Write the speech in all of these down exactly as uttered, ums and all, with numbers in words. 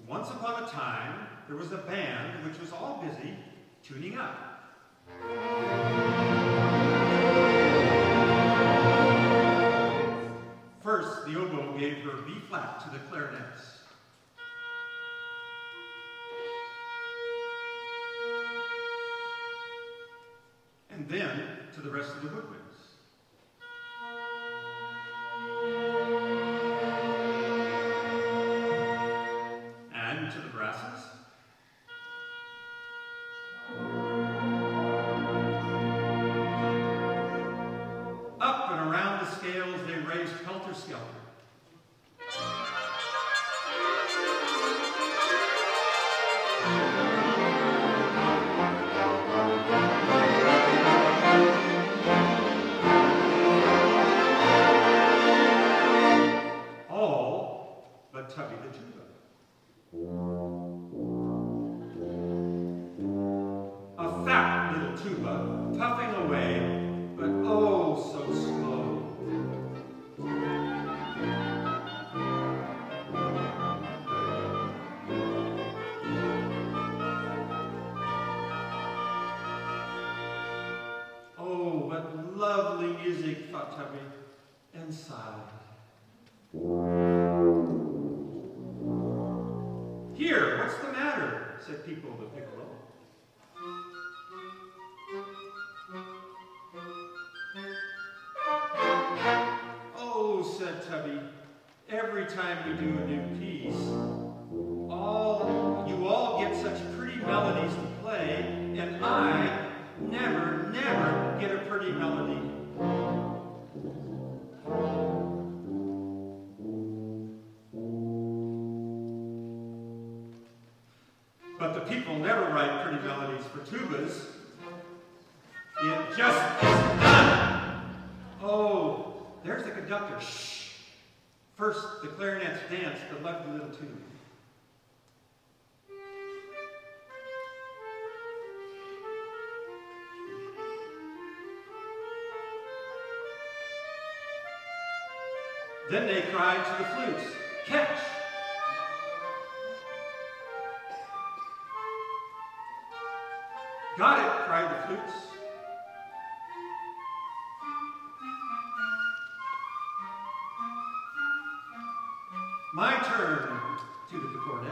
Once upon a time, there was a band which was all busy tuning up. First, the oboe gave her B flat to the clarinets. And then to the rest of the woodwinds. And to the brasses. Up and around the scales they raised helter-skelter. All but Tubby the tuba. A fat little tuba, puffing away, but oh so slow. Oh, what lovely music, thought Tubby, and sighed. Here, what's the matter? Said Pico the Piccolo. Oh, said Tubby, every time we do a new piece, all you all get such pretty melodies to play, and I never, never get a pretty melody. But the people never write pretty melodies for tubas. It just isn't done. Oh, there's the conductor. Shh. First, the clarinets dance the lovely little tune. Then they cried to the flutes, catch! Got it, cried the flutes. My turn, tooted the cornet.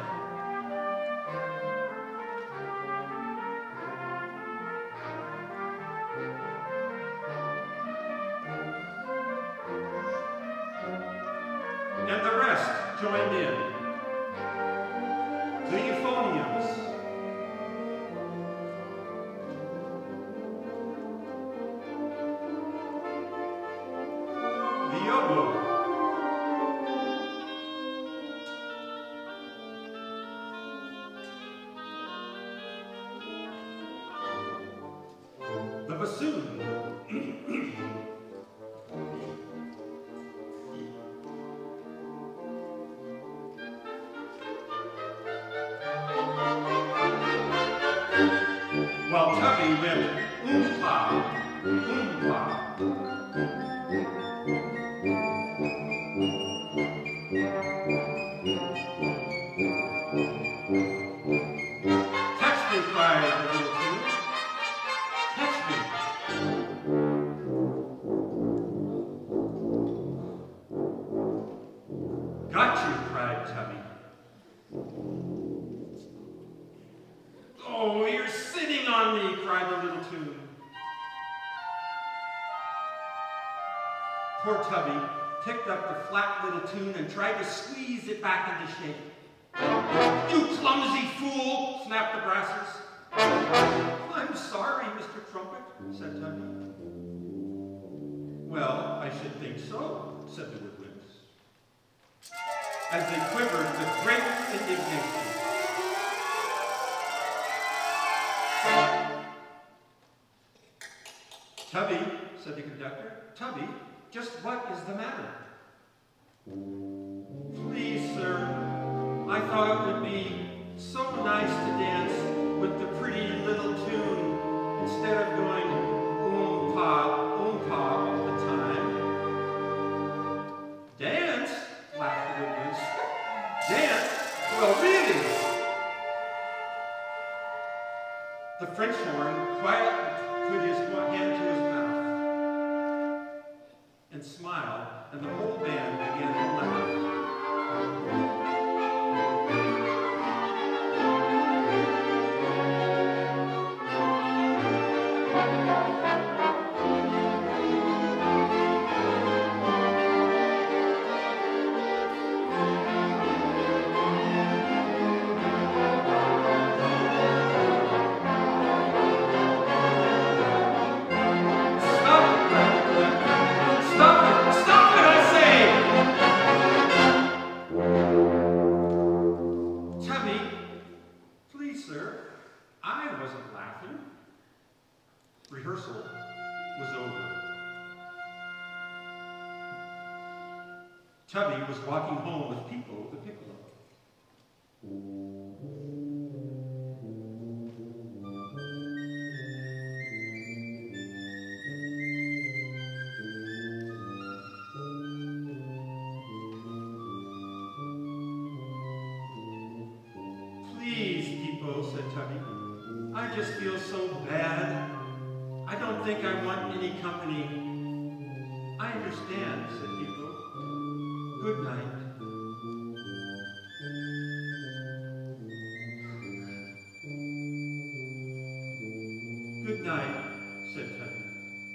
And the rest joined in. The euphoniums. The oboe. The bassoon. While Tubby went oom-pa, oom-pa. Catch me, cried the little tune. Catch me. Got you, cried Tubby. Oh, you're sitting on me, cried the little tune. Poor Tubby picked up the flat little tune and tried to squeeze it back into shape. You clumsy fool, snapped the brasses. I'm sorry, Mister Trumpet, said Tubby. Well, I should think so, said the woodwinds, as they quivered with great indignation. Tubby, said the conductor, Tubby, just what is the matter? Please, sir, I thought it would be so nice to dance with the pretty little tune instead of going oom-pa, oom-pa all the time. Dance? Laughed the woodwinds. Dance? Well, really? French horn quietly put his hand to his mouth and smiled, and the whole band began to laugh. Rehearsal was over. Tubby was walking home with Pipo the piccolo. Please, Pipo, said Tubby. I just feel so bad. I don't think I want any company. I understand, said Pipo. Good night. Good night, said Tubby.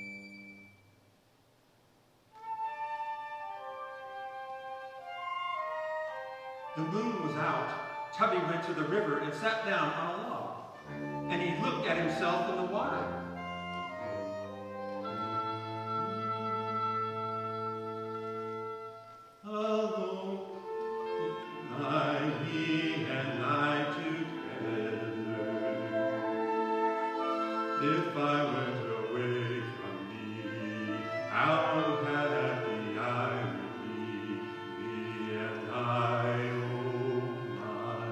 The moon was out. Tubby went to the river and sat down on a log, and he looked at himself in the water. If I went away from thee, how happy I would be, thee and I, oh my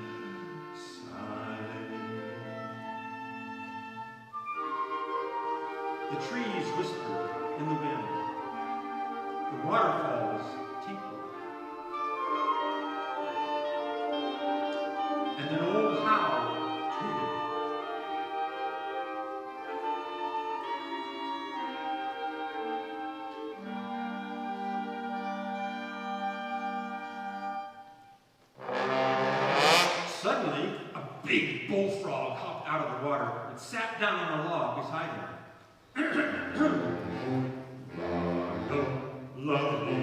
side. The trees whispered in the wind. The waterfalls tinkled. And an old owl tooted. Suddenly, a big bullfrog hopped out of the water and sat down on a log beside him. Lovely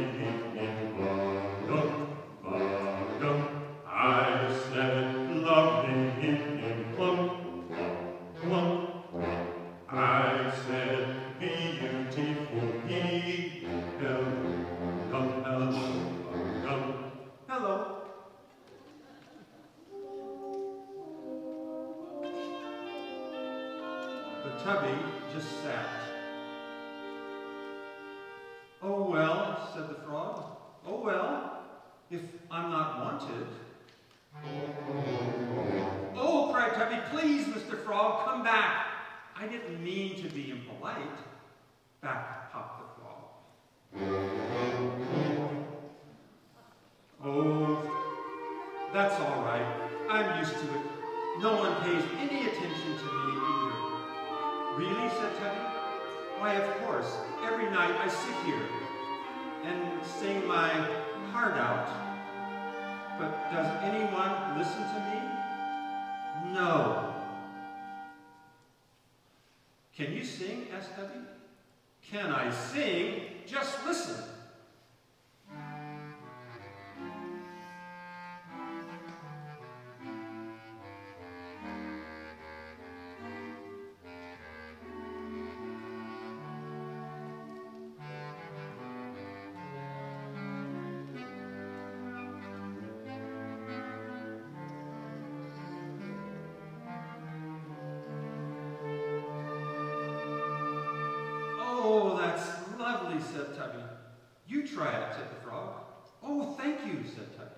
I said, lovely plump, plump. I said, beautiful hello, hello, hello. But Tubby just sat. Oh well, said the frog. Oh well, if I'm not wanted. Oh, cried Tubby, please, Mister Frog, come back. I didn't mean to be impolite. Back hopped the frog. Oh, that's all right. I'm used to it. No one pays any attention to me either. Really, said Tubby? Why, of course. Every night I sit here and sing my heart out. But does anyone listen to me? No. Can you sing? asked Tubby. Can I sing? Just listen. Said Tubby. You try it, said the frog. Oh, thank you, said Tubby.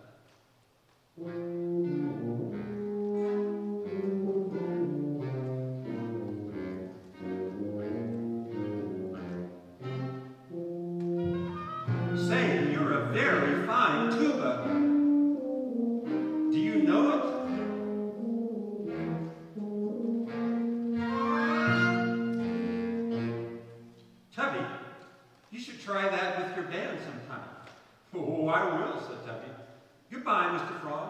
Say, you're a very fine tuba. Do you know it? Oh, I will, said Tubby. Goodbye, Mister Frog.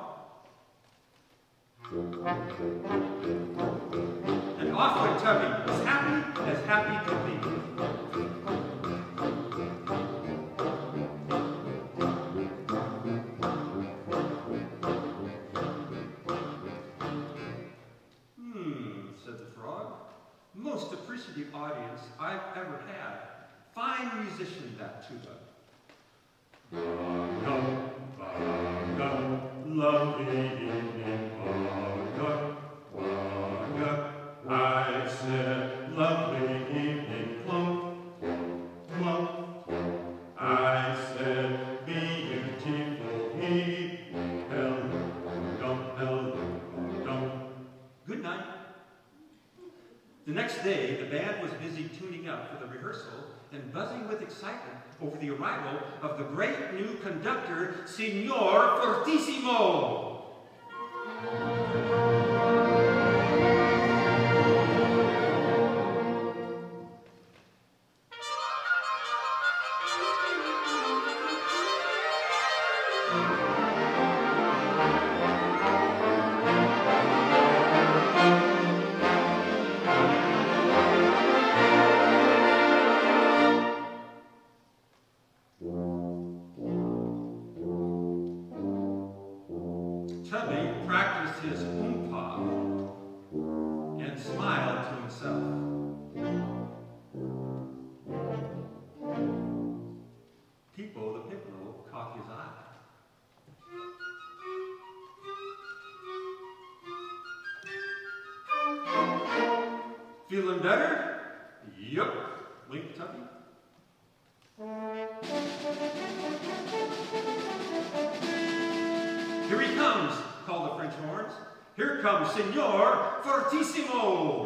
And off went Tubby, as happy as happy could be. Most appreciative audience I've ever had. Fine musician, that tuba. Bug up, lovely evening, bug up, bug up. I said, lovely evening, plump, plump. I said, beautiful, he, hello, dum, hello, dum. Good night. The next day, the band was busy tuning up for the rehearsal and buzzing with excitement over the arrival of the great new conductor, Signor Fortissimo. Tubby practiced his oompa and smiled to himself. Pipo the Piccolo caught his eye. Feeling better? Yup, winked Tubby. Here he comes, called the French horns. Here comes Signor Fortissimo.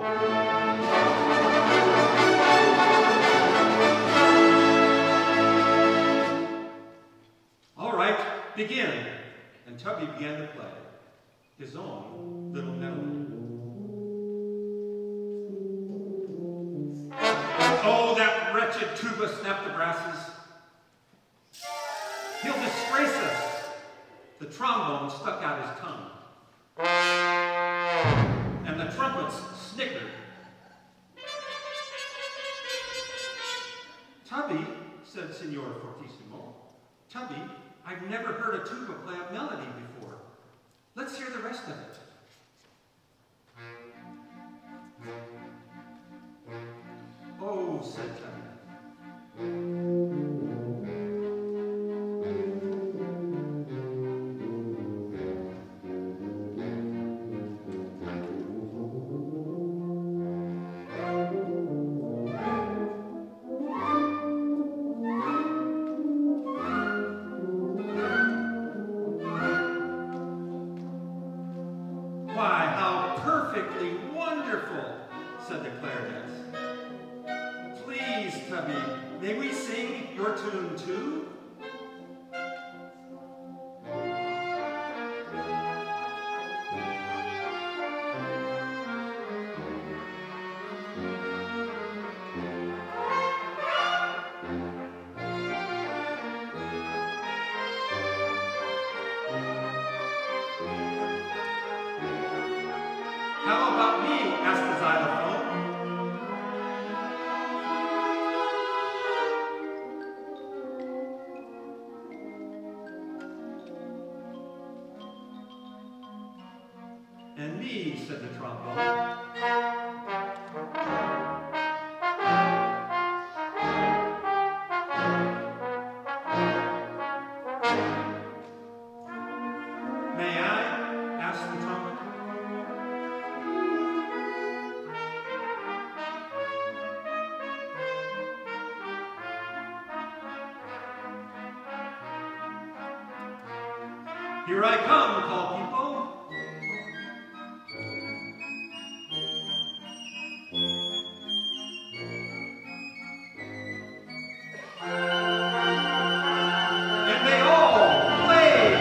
All right, begin. And Tubby began to play his own little melody. Oh, that wretched tuba, snapped the brasses. He'll disgrace us. The trombone stuck out his tongue. And the trumpets snickered. Tubby, said Signor Fortissimo, Tubby, I've never heard a tuba play a melody before. Let's hear the rest of it. Oh, said Tubby. Why, how perfectly wonderful, said the clarinets. Please, Tubby, may we sing your tune too? How about me? Asked the xylophone. And me, said the trombone. May I? Asked the trumpet. Here I come, call people. And they all played.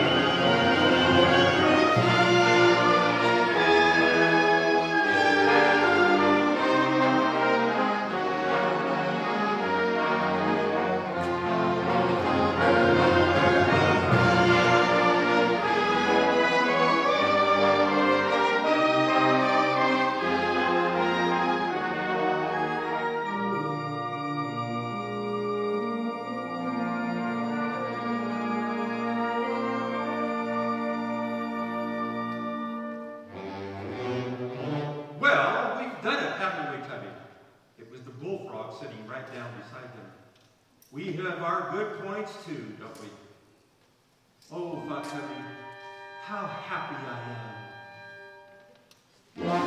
sitting right down beside them. We have our good points too, don't we? Oh, Vatsavi, how happy I am.